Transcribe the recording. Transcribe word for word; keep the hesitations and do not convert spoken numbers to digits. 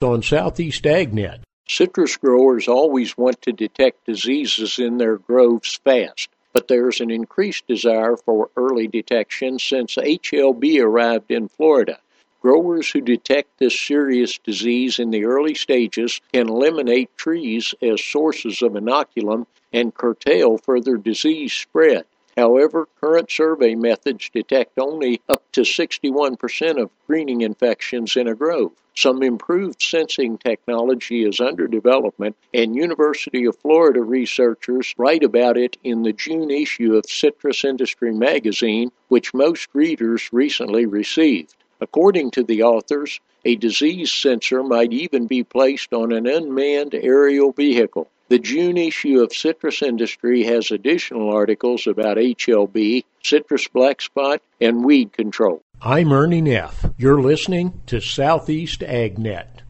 on Southeast AgNet. Citrus growers always want to detect diseases in their groves fast, but there's an increased desire for early detection since H L B arrived in Florida. Growers who detect this serious disease in the early stages can eliminate trees as sources of inoculum and curtail further disease spread. However, current survey methods detect only up to sixty-one percent of greening infections in a grove. Some improved sensing technology is under development, and University of Florida researchers write about it in the June issue of Citrus Industry magazine, which most readers recently received. According to the authors, a disease sensor might even be placed on an unmanned aerial vehicle. The June issue of Citrus Industry has additional articles about H L B, citrus black spot, and weed control. I'm Ernie Neff. You're listening to Southeast AgNet.